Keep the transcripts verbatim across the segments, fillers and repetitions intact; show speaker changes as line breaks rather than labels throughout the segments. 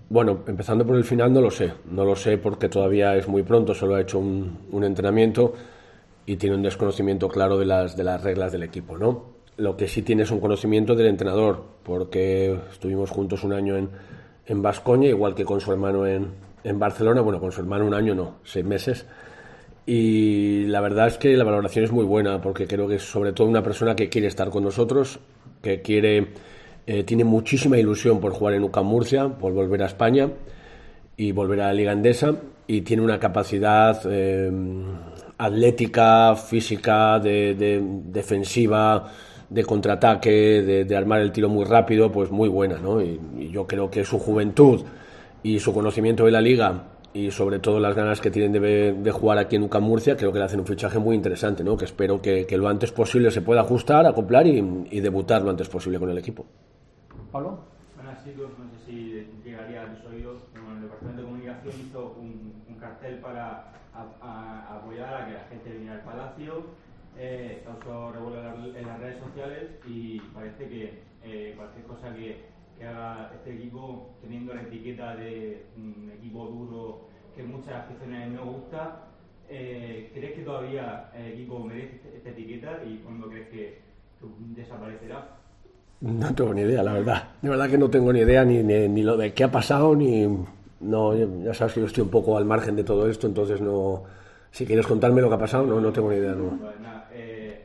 Bueno, empezando por el final no lo sé, no lo sé porque todavía es muy pronto, solo ha hecho un, un entrenamiento y tiene un desconocimiento claro de las, de las reglas del equipo, ¿no? Lo que sí tiene es un conocimiento del entrenador, porque estuvimos juntos un año en, en Baskonia, igual que con su hermano en, en Barcelona, bueno, con su hermano un año no, seis meses, y la verdad es que la valoración es muy buena, porque creo que es sobre todo una persona que quiere estar con nosotros, que quiere, eh, tiene muchísima ilusión por jugar en U C A M Murcia, por volver a España y volver a la Liga Endesa, y tiene una capacidad eh, atlética, física, de, de defensiva, de contraataque, de, de armar el tiro muy rápido, pues muy buena, ¿no? Y, y yo creo que su juventud y su conocimiento de la Liga y sobre todo las ganas que tienen de, de jugar aquí en U C A M Murcia, creo que le hacen un fichaje muy interesante, ¿no? Que espero que, que lo antes posible se pueda ajustar, acoplar y, y debutar lo antes posible con el equipo.
Pablo.
Bueno, así que no sé si llegaría a tus oídos, bueno, el Departamento de Comunicación hizo un, un cartel para a, a, a apoyar a que la gente viniera al Palacio, eh, causó revuelo en las redes sociales y parece que eh, cualquier cosa que, que haga este equipo, teniendo la etiqueta de un equipo duro que muchas aficiones no gusta, eh, ¿crees que todavía el equipo merece esta etiqueta y cuándo crees que desaparecerá?
No tengo ni idea, la verdad. De verdad que no tengo ni idea ni, ni, ni lo de qué ha pasado, ni... No, ya sabes que yo estoy un poco al margen de todo esto, entonces no... Si quieres contarme lo que ha pasado, no, no tengo ni idea. No.
Pues nada, eh,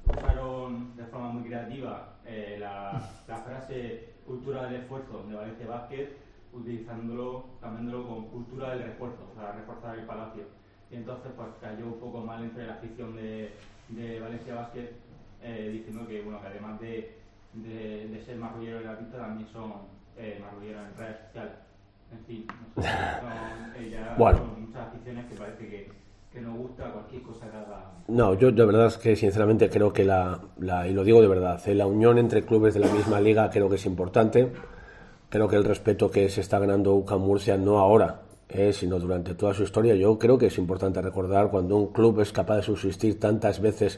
usaron de forma muy creativa eh, la, la frase cultura del esfuerzo de Valencia Basket, utilizándolo, cambiándolo con cultura del refuerzo, para reforzar el Palacio. Y entonces pues cayó un poco mal entre la afición de, de Valencia Basket, eh, diciendo que, bueno, que además de De, de ser marrullero en la pista también son eh, marrulleros en redes sociales. En fin, no sé, son, eh, ya
bueno.
son muchas aficiones que parece que, que nos gusta cualquier cosa que haga.
No, yo de verdad es que sinceramente creo que la, la y lo digo de verdad, eh, la unión entre clubes de la misma liga creo que es importante. Creo que el respeto que se está ganando U C A M Murcia no ahora, eh, sino durante toda su historia, yo creo que es importante recordar cuando un club es capaz de subsistir tantas veces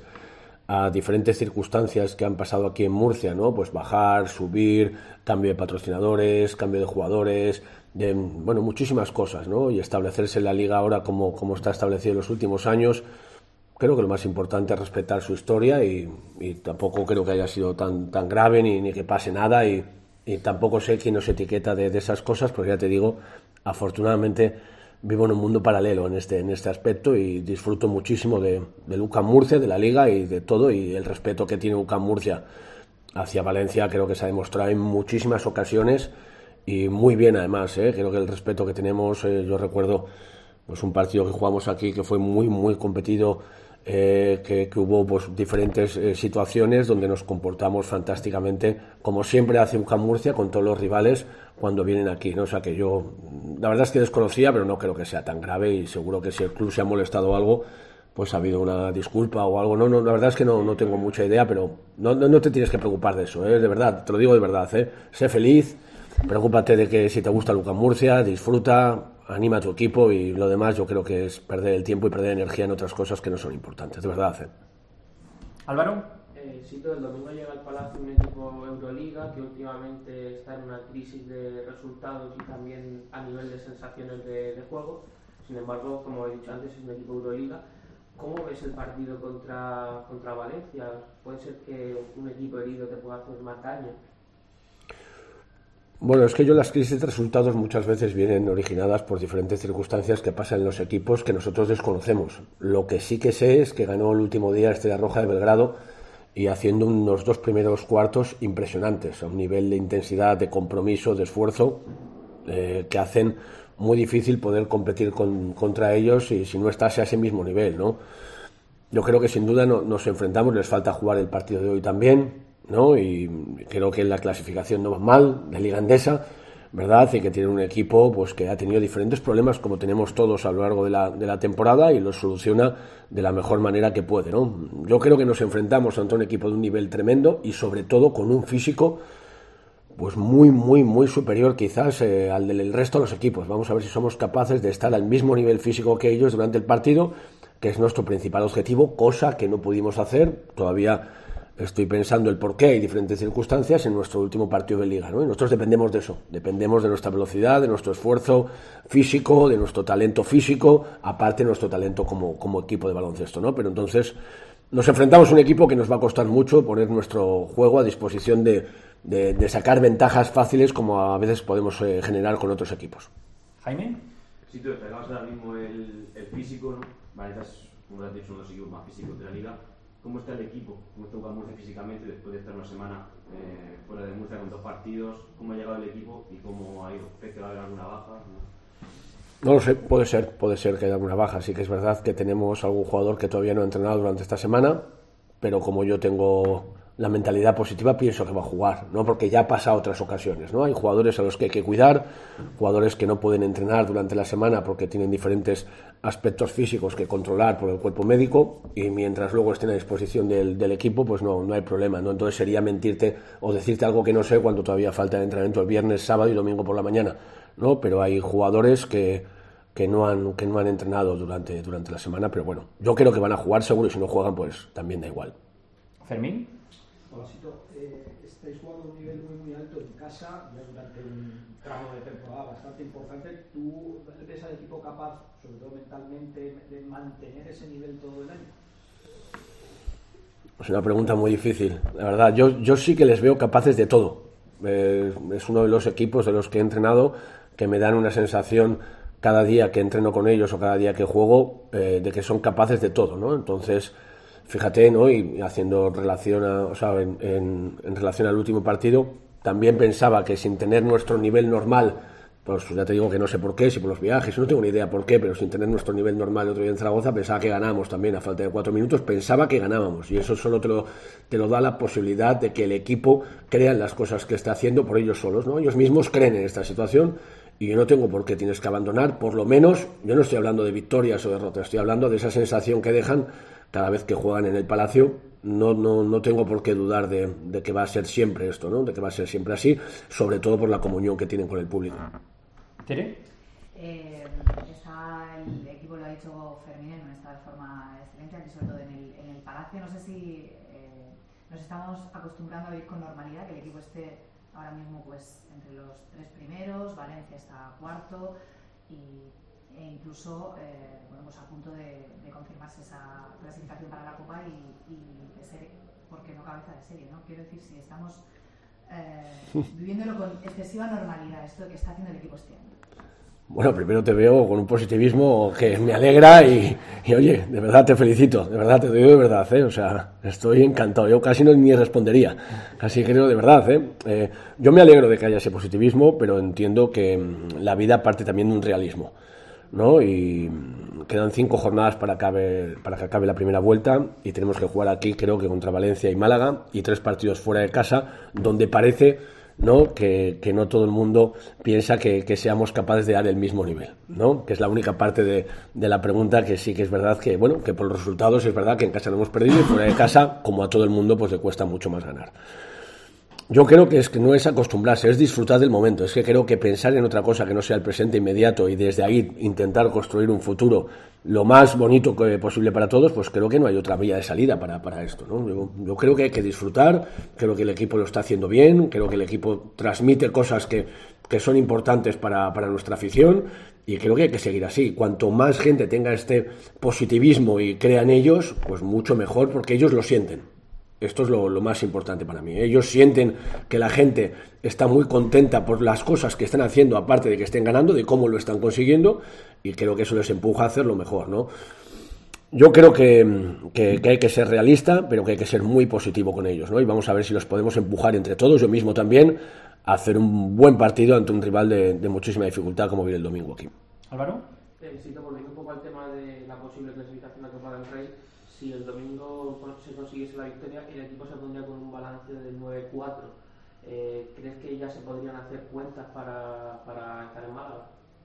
a diferentes circunstancias que han pasado aquí en Murcia, ¿no? Pues bajar, subir, cambio de patrocinadores, cambio de jugadores, de, bueno, muchísimas cosas, ¿no? Y establecerse en la liga ahora como, como está establecido en los últimos años, creo que lo más importante es respetar su historia y, y tampoco creo que haya sido tan, tan grave ni, ni que pase nada y, y tampoco sé quién nos etiqueta de, de esas cosas, porque ya te digo, afortunadamente vivo en un mundo paralelo en este, en este aspecto y disfruto muchísimo de, de U C A M Murcia, de la Liga y de todo, y el respeto que tiene U C A M Murcia hacia Valencia creo que se ha demostrado en muchísimas ocasiones y muy bien además, ¿eh? Creo que el respeto que tenemos, eh, yo recuerdo pues un partido que jugamos aquí que fue muy muy competido, eh, que, que hubo pues diferentes eh, situaciones donde nos comportamos fantásticamente, como siempre hace U C A M Murcia con todos los rivales cuando vienen aquí, ¿no? O sea que yo, la verdad es que desconocía, pero no creo que sea tan grave y seguro que si el club se ha molestado o algo, pues ha habido una disculpa o algo. No, no, la verdad es que no, no tengo mucha idea, pero no, no, no te tienes que preocupar de eso, ¿eh? De verdad, te lo digo de verdad, ¿eh? Sé feliz, preocúpate de que si te gusta el U C A M Murcia, disfruta, anima a tu equipo y lo demás yo creo que es perder el tiempo y perder energía en otras cosas que no son importantes, de verdad, ¿eh?
Álvaro.
Eh, sí, todo el domingo llega al Palacio un equipo Euroliga que últimamente está en una crisis de resultados y también a nivel de sensaciones de, de juego. Sin embargo, como he dicho antes, es un equipo Euroliga. ¿Cómo ves el partido contra, contra Valencia? ¿Puede ser que un equipo herido te pueda hacer más daño?
Bueno, es que yo las crisis de resultados muchas veces vienen originadas por diferentes circunstancias que pasan en los equipos que nosotros desconocemos. Lo que sí que sé es que ganó el último día Estrella Roja de Belgrado y haciendo unos dos primeros cuartos impresionantes, a un nivel de intensidad, de compromiso, de esfuerzo, eh, que hacen muy difícil poder competir con, contra ellos y si no estás a ese mismo nivel, ¿no? Yo creo que sin duda no, nos enfrentamos, les falta jugar el partido de hoy también, ¿no? Y creo que en la clasificación no va mal, de Liga Endesa, ¿verdad? Y que tiene un equipo pues que ha tenido diferentes problemas como tenemos todos a lo largo de la, de la temporada y los soluciona de la mejor manera que puede, ¿no? Yo creo que nos enfrentamos ante un equipo de un nivel tremendo y sobre todo con un físico pues muy, muy, muy superior quizás eh, al del resto de los equipos. Vamos a ver si somos capaces de estar al mismo nivel físico que ellos durante el partido, que es nuestro principal objetivo, cosa que no pudimos hacer. Todavía estoy pensando el por qué hay diferentes circunstancias en nuestro último partido de Liga, ¿no? Y nosotros dependemos de eso, dependemos de nuestra velocidad, de nuestro esfuerzo físico, de nuestro talento físico, aparte de nuestro talento como, como equipo de baloncesto, ¿no? Pero entonces nos enfrentamos a un equipo que nos va a costar mucho poner nuestro juego a disposición de, de, de sacar ventajas fáciles como a veces podemos eh, generar con otros equipos.
Jaime.
Si tú destacabas ahora mismo el, el físico, ¿no? Valencia es, como has dicho, uno de los equipos más físicos de la liga. ¿Cómo está el equipo? ¿Cómo está Murcia físicamente después de estar una semana eh, fuera de Murcia con dos partidos? ¿Cómo ha llegado el equipo y cómo ha ido? ¿Crees que va a haber alguna baja? ¿No?
No lo sé, puede ser, puede ser que haya alguna baja. Sí que es verdad que tenemos algún jugador que todavía no ha entrenado durante esta semana, pero como yo tengo la mentalidad positiva, pienso que va a jugar, ¿no? Porque ya ha pasado otras ocasiones, ¿no? Hay jugadores a los que hay que cuidar, jugadores que no pueden entrenar durante la semana porque tienen diferentes aspectos físicos que controlar por el cuerpo médico, y mientras luego estén a disposición del, del equipo, pues no, no hay problema, ¿no? Entonces sería mentirte o decirte algo que no sé cuando todavía falta el entrenamiento el viernes, sábado y domingo por la mañana, ¿no? Pero hay jugadores que, que, no, han, que no han entrenado durante, durante la semana, pero bueno, yo creo que van a jugar seguro, y si no juegan, pues también da igual.
Fermín.
Holasito, eh, estáis jugando a un nivel muy muy alto en casa ya durante un tramo de temporada bastante importante. ¿Tú ves al equipo capaz, sobre todo mentalmente, de mantener ese nivel todo el año?
Es una pregunta muy difícil, la verdad. Yo, yo sí que les veo capaces de todo. Eh, es uno de los equipos de los que he entrenado que me dan una sensación cada día que entreno con ellos o cada día que juego eh, de que son capaces de todo, ¿no? Entonces, fíjate, ¿no? Y haciendo relación a, o sea, en, en, en relación al último partido, también pensaba que sin tener nuestro nivel normal, pues ya te digo que no sé por qué, si por los viajes, no tengo ni idea por qué, pero sin tener nuestro nivel normal el otro día en Zaragoza, pensaba que ganábamos también a falta de cuatro minutos, pensaba que ganábamos, y eso solo te lo, te lo da la posibilidad de que el equipo crea en las cosas que está haciendo por ellos solos, ¿no? Ellos mismos creen en esta situación, y yo no tengo por qué tienes que abandonar, por lo menos, yo no estoy hablando de victorias o derrotas, estoy hablando de esa sensación que dejan cada vez que juegan en el Palacio. No, no, no tengo por qué dudar de, de que va a ser siempre esto, ¿no? De que va a ser siempre así, sobre todo por la comunión que tienen con el público.
¿Tere?
Eh, está el equipo, lo ha dicho Fermín, está de forma excelente, aquí sobre todo en el, en el Palacio. No sé si eh, nos estamos acostumbrando a vivir con normalidad, que el equipo esté ahora mismo pues entre los tres primeros, Valencia está cuarto y e incluso eh, bueno, pues a punto de, de confirmarse esa clasificación para la Copa y, y de ser, ¿por qué no cabeza de serie? ¿No? Quiero decir, si estamos eh, viviéndolo con excesiva normalidad, esto que está haciendo el equipo este año.
Bueno, primero te veo con un positivismo que me alegra y, y oye, de verdad te felicito, de verdad te digo de verdad, ¿eh? O sea, estoy encantado, yo casi no ni respondería, casi creo de verdad, ¿eh? Eh, yo me alegro de que haya ese positivismo, pero entiendo que mm, la vida parte también de un realismo, ¿no? Y quedan cinco jornadas para, acabe, para que acabe la primera vuelta y tenemos que jugar aquí, creo que contra Valencia y Málaga, y tres partidos fuera de casa, donde parece, ¿no? Que, que no todo el mundo piensa que, que seamos capaces de dar el mismo nivel, ¿no? Que es la única parte de, de la pregunta que sí que es verdad que, bueno, que por los resultados es verdad que en casa no hemos perdido y fuera de casa, como a todo el mundo, pues le cuesta mucho más ganar. Yo creo que es que no es acostumbrarse, es disfrutar del momento. Es que creo que pensar en otra cosa que no sea el presente inmediato y desde ahí intentar construir un futuro lo más bonito que posible para todos, pues creo que no hay otra vía de salida para, para esto, ¿no? Yo, yo creo que hay que disfrutar, creo que el equipo lo está haciendo bien, creo que el equipo transmite cosas que, que son importantes para, para nuestra afición y creo que hay que seguir así. Cuanto más gente tenga este positivismo y crea en ellos, pues mucho mejor, porque ellos lo sienten. Esto es lo, lo más importante para mí. Ellos sienten que la gente está muy contenta por las cosas que están haciendo, aparte de que estén ganando, de cómo lo están consiguiendo, y creo que eso les empuja a hacerlo mejor, ¿no? Yo creo que, que, que hay que ser realista, pero que hay que ser muy positivo con ellos, ¿no? Y vamos a ver si los podemos empujar entre todos, yo mismo también, a hacer un buen partido ante un rival de, de muchísima dificultad como viene el domingo aquí.
Álvaro.
Eh, sí, volviendo un poco al tema de la posible clasificación a Copa del Rey. Si el domingo se consiguiese la victoria, el equipo se pondría con un balance de nueve cuatro. Eh, ¿Crees que ya se podrían hacer cuentas para, para estar en Málaga?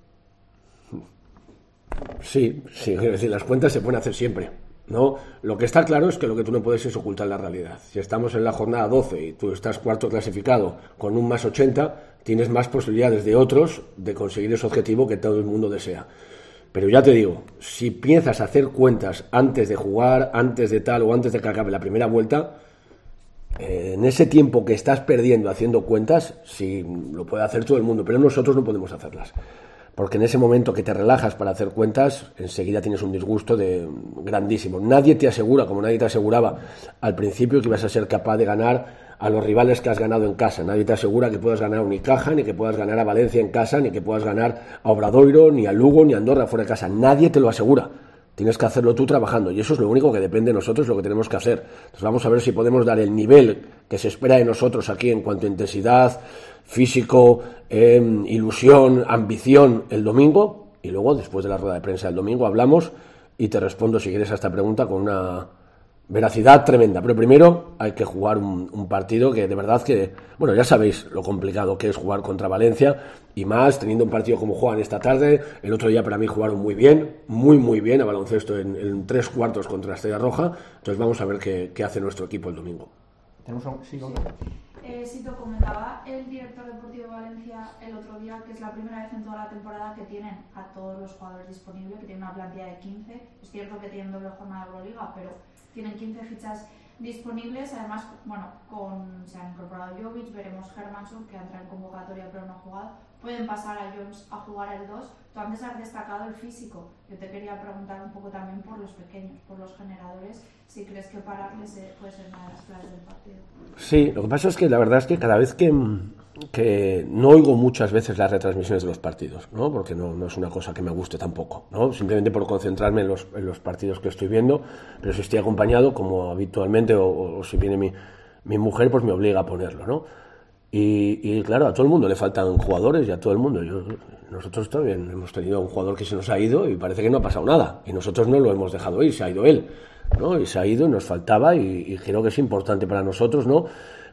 Sí, sí, es decir, las cuentas se pueden hacer siempre, ¿no? Lo que está claro es que lo que tú no puedes es ocultar la realidad. Si estamos en la jornada doce y tú estás cuarto clasificado con un más ochenta, tienes más posibilidades de otros de conseguir ese objetivo que todo el mundo desea. Pero ya te digo, si piensas hacer cuentas antes de jugar, antes de tal o antes de que acabe la primera vuelta, eh, en ese tiempo que estás perdiendo haciendo cuentas, sí, lo puede hacer todo el mundo, pero nosotros no podemos hacerlas. Porque en ese momento que te relajas para hacer cuentas, enseguida tienes un disgusto de grandísimo. Nadie te asegura, como nadie te aseguraba al principio, que ibas a ser capaz de ganar a los rivales que has ganado en casa. Nadie te asegura que puedas ganar a Unicaja, ni que puedas ganar a Valencia en casa, ni que puedas ganar a Obradoiro, ni a Lugo, ni a Andorra fuera de casa. Nadie te lo asegura. Tienes que hacerlo tú trabajando, y eso es lo único que depende de nosotros, lo que tenemos que hacer. Entonces vamos a ver si podemos dar el nivel que se espera de nosotros aquí en cuanto a intensidad, físico, eh, ilusión, ambición el domingo, y luego después de la rueda de prensa del domingo hablamos y te respondo si quieres a esta pregunta con una veracidad tremenda. Pero primero hay que jugar un, un partido que de verdad que, bueno, ya sabéis lo complicado que es jugar contra Valencia, y más teniendo un partido como juegan esta tarde. El otro día para mí jugaron muy bien, muy muy bien a baloncesto en, en tres cuartos contra Estrella Roja. Entonces vamos a ver qué, qué hace nuestro equipo el domingo.
Tenemos un... sí, ¿no?
Eh, Sito, comentaba el director deportivo de Valencia el otro día que es la primera vez en toda la temporada que tienen a todos los jugadores disponibles, que tienen una plantilla de quince. Es cierto que tienen doble jornada de Euroliga, pero tienen quince fichas disponibles. Además, bueno, con, se han incorporado Jovic, veremos Hermanson, que entra en convocatoria pero no ha jugado. Pueden pasar a Jones a jugar el dos. Tú antes has destacado el físico. Yo te quería preguntar un poco también por los pequeños, por los generadores, si crees que pararles puede ser una de las claves del partido.
Sí, lo que pasa es que la verdad es que cada vez que, que no oigo muchas veces las retransmisiones de los partidos, ¿no? Porque no, no es una cosa que me guste tampoco, ¿no? Simplemente por concentrarme en los, en los partidos que estoy viendo, pero si estoy acompañado, como habitualmente, o, o, o si viene mi, mi mujer, pues me obliga a ponerlo, ¿no? Y, y claro, a todo el mundo le faltan jugadores, y a todo el mundo. Yo, nosotros también hemos tenido un jugador que se nos ha ido y parece que no ha pasado nada, y nosotros no lo hemos dejado ir, se ha ido él, ¿no? Y se ha ido y nos faltaba, y, y creo que es importante para nosotros, ¿no?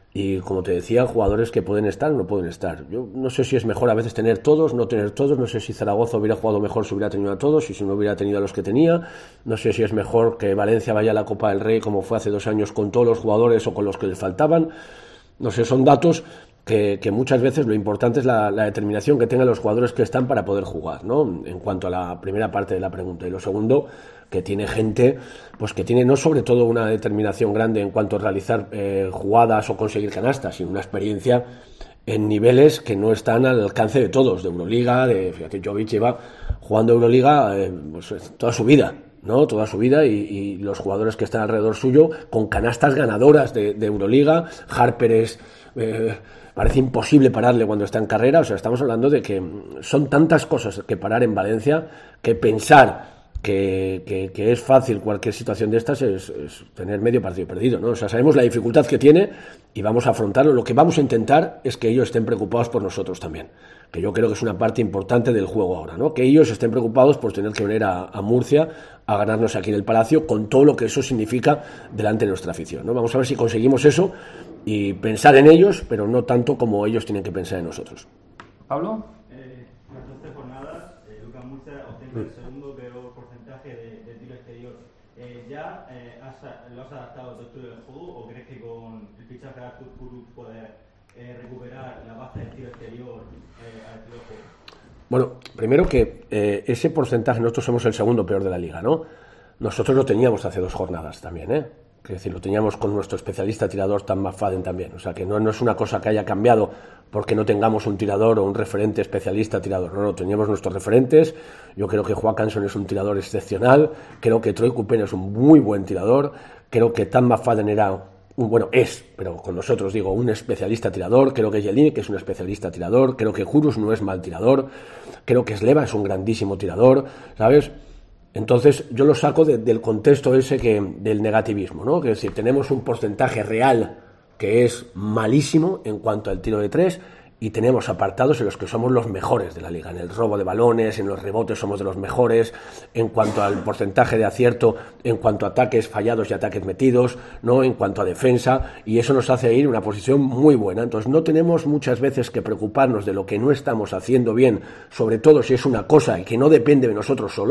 Y como te decía, jugadores que pueden estar o no pueden estar. Yo no sé si es mejor a veces tener todos, no tener todos. No sé si Zaragoza hubiera jugado mejor si hubiera tenido a todos y si no hubiera tenido a los que tenía. No sé si es mejor que Valencia vaya a la Copa del Rey como fue hace dos años con todos los jugadores o con los que les faltaban. No sé, son datos que, que muchas veces lo importante es la, la determinación que tengan los jugadores que están para poder jugar, ¿no? En cuanto a la primera parte de la pregunta. Y lo segundo, que tiene gente pues que tiene no sobre todo una determinación grande en cuanto a realizar eh, jugadas o conseguir canastas, sino una experiencia en niveles que no están al alcance de todos, de Euroliga, de, fíjate, Jovic lleva jugando Euroliga eh, pues, toda su vida, ¿no? Toda su vida, y, y los jugadores que están alrededor suyo con canastas ganadoras de, de Euroliga. Harper es... Eh, parece imposible pararle cuando está en carrera. O sea, estamos hablando de que son tantas cosas que parar en Valencia, que pensar que, que, que es fácil cualquier situación de estas es, es tener medio partido perdido, ¿no? O sea, sabemos la dificultad que tiene y vamos a afrontarlo. Lo que vamos a intentar es que ellos estén preocupados por nosotros también, que yo creo que es una parte importante del juego ahora, ¿no? Que ellos estén preocupados por tener que venir a, a Murcia a ganarnos aquí en el Palacio, con todo lo que eso significa delante de nuestra afición, ¿no? Vamos a ver si conseguimos eso y pensar en ellos, pero no tanto como ellos tienen que pensar en nosotros.
¿Pablo?
Eh, en las doce jornadas, eh, Lucas Murcia obtiene el segundo peor porcentaje de, de tiro exterior. Eh, ¿Ya eh, has, lo has adaptado a tu estilo del juego, o crees que con el fichaje de Artur Kuruc poder eh, recuperar la baja del tiro exterior eh, al estilo de juego?
Bueno, primero que eh, ese porcentaje, nosotros somos el segundo peor de la liga, ¿no? Nosotros lo teníamos hace dos jornadas también, ¿eh? Es decir, lo teníamos con nuestro especialista tirador Tam McFadden también. O sea, que no, no es una cosa que haya cambiado porque no tengamos un tirador o un referente especialista tirador. No, no, teníamos nuestros referentes. Yo creo que Joaquín Canson es un tirador excepcional. Creo que Troy Cupen es un muy buen tirador. Creo que Tam McFadden era... Un, bueno, es, pero con nosotros digo, un especialista tirador. Creo que Jelinek es un especialista tirador. Creo que Jurus no es mal tirador. Creo que Sleva es un grandísimo tirador, ¿sabes? Entonces yo lo saco de, del contexto ese que del negativismo, ¿no? Que es decir, tenemos un porcentaje real que es malísimo en cuanto al tiro de tres, y tenemos apartados en los que somos los mejores de la liga. En el robo de balones, en los rebotes somos de los mejores, en cuanto al porcentaje de acierto, en cuanto a ataques fallados y ataques metidos, ¿no? En cuanto a defensa, y eso nos hace ir en una posición muy buena. Entonces no tenemos muchas veces que preocuparnos de lo que no estamos haciendo bien, sobre todo si es una cosa y que no depende de nosotros solo,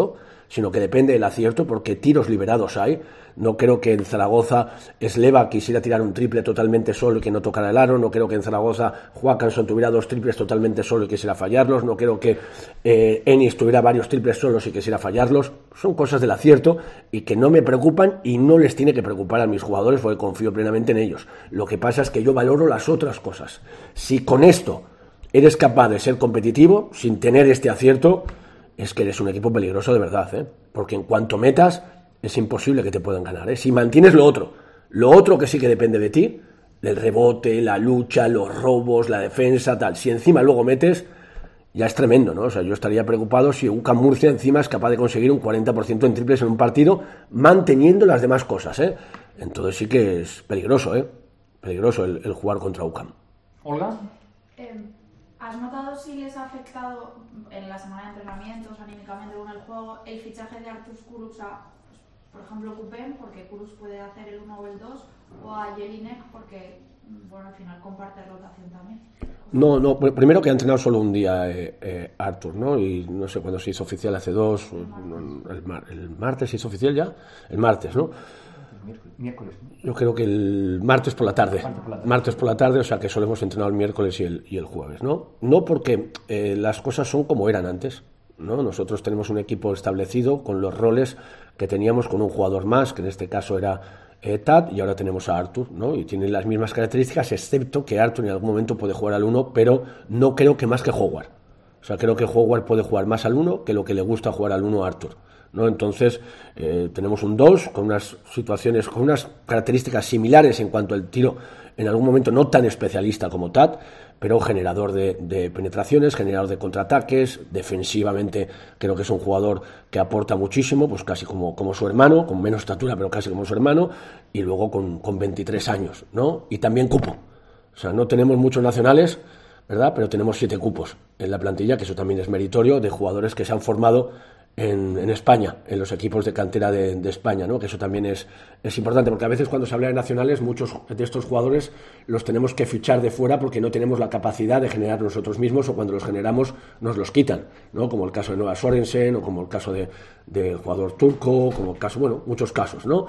sino que depende del acierto, porque tiros liberados hay. No creo que en Zaragoza Sleva quisiera tirar un triple totalmente solo y que no tocara el aro. No creo que en Zaragoza Joaquinson tuviera dos triples totalmente solo y quisiera fallarlos. No creo que eh, Ennis tuviera varios triples solos y quisiera fallarlos. Son cosas del acierto y que no me preocupan y no les tiene que preocupar a mis jugadores porque confío plenamente en ellos. Lo que pasa es que yo valoro las otras cosas. Si con esto eres capaz de ser competitivo sin tener este acierto, es que eres un equipo peligroso de verdad, ¿eh? Porque en cuanto metas es imposible que te puedan ganar, ¿eh? Si mantienes lo otro, lo otro que sí que depende de ti, el rebote, la lucha, los robos, la defensa, tal, si encima luego metes, ya es tremendo, ¿no? O sea, yo estaría preocupado si U C A M Murcia encima es capaz de conseguir un cuarenta por ciento en triples en un partido, manteniendo las demás cosas, ¿eh? Entonces sí que es peligroso, ¿eh? Peligroso el, el jugar contra U C A M.
Olga.
Eh, ¿Has notado si les ha afectado en la semana de entrenamientos, anímicamente con el juego, el fichaje de Artur Kurus a, pues, por ejemplo, Kupen, porque Kurus puede hacer el uno o el dos, o a Jelinek, porque, bueno, al final comparte rotación también?
No, no, primero que ha entrenado solo un día eh, eh, Artur, ¿no? Y no sé cuándo se hizo oficial, hace dos, el, el, mar, el martes se hizo oficial ya, el martes, ¿no?
Miércoles.
Yo creo que el martes por la tarde.
Martes por la tarde,
martes por la tarde, o sea que solo hemos entrenado el miércoles y el, y el jueves, ¿no? No porque eh, las cosas son como eran antes, ¿no? Nosotros tenemos un equipo establecido con los roles que teníamos con un jugador más, que en este caso era eh, Tad, y ahora tenemos a Artur, ¿no? Y tienen las mismas características, excepto que Artur en algún momento puede jugar al uno, pero no creo que más que Howard. O sea, creo que Howard puede jugar más al uno que lo que le gusta jugar al uno a Artur, ¿no? Entonces eh, tenemos un dos con unas situaciones, con unas características similares en cuanto al tiro, en algún momento no tan especialista como Tad, pero generador de, de penetraciones, generador de contraataques, defensivamente creo que es un jugador que aporta muchísimo, pues casi como, como su hermano, con menos estatura pero casi como su hermano, y luego con, con veintitrés años, ¿no? Y también cupo, o sea, no tenemos muchos nacionales, ¿verdad? Pero tenemos siete cupos en la plantilla, que eso también es meritorio, de jugadores que se han formado En, en España, en los equipos de cantera de, de España, ¿no? Que eso también es, es importante, porque a veces cuando se habla de nacionales, muchos de estos jugadores los tenemos que fichar de fuera porque no tenemos la capacidad de generar nosotros mismos, o cuando los generamos nos los quitan, ¿no? Como el caso de Noah Sorensen, o como el caso de, de jugador turco, como el caso, bueno, muchos casos, ¿no?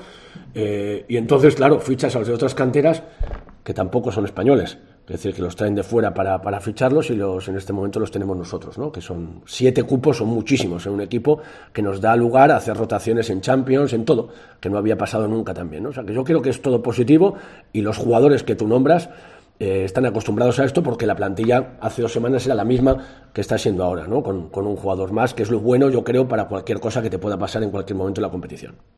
Eh, y entonces, claro, fichas a los de otras canteras que tampoco son españoles. Es decir, que los traen de fuera para, para ficharlos, y los en este momento los tenemos nosotros, ¿no? Que son siete cupos, son muchísimos en un equipo que nos da lugar a hacer rotaciones en Champions, en todo, que no había pasado nunca también, ¿no? O sea, que yo creo que es todo positivo, y los jugadores que tú nombras eh, están acostumbrados a esto, porque la plantilla hace dos semanas era la misma que está siendo ahora, ¿no? Con, con un jugador más, que es lo bueno, yo creo, para cualquier cosa que te pueda pasar en cualquier momento en la competición.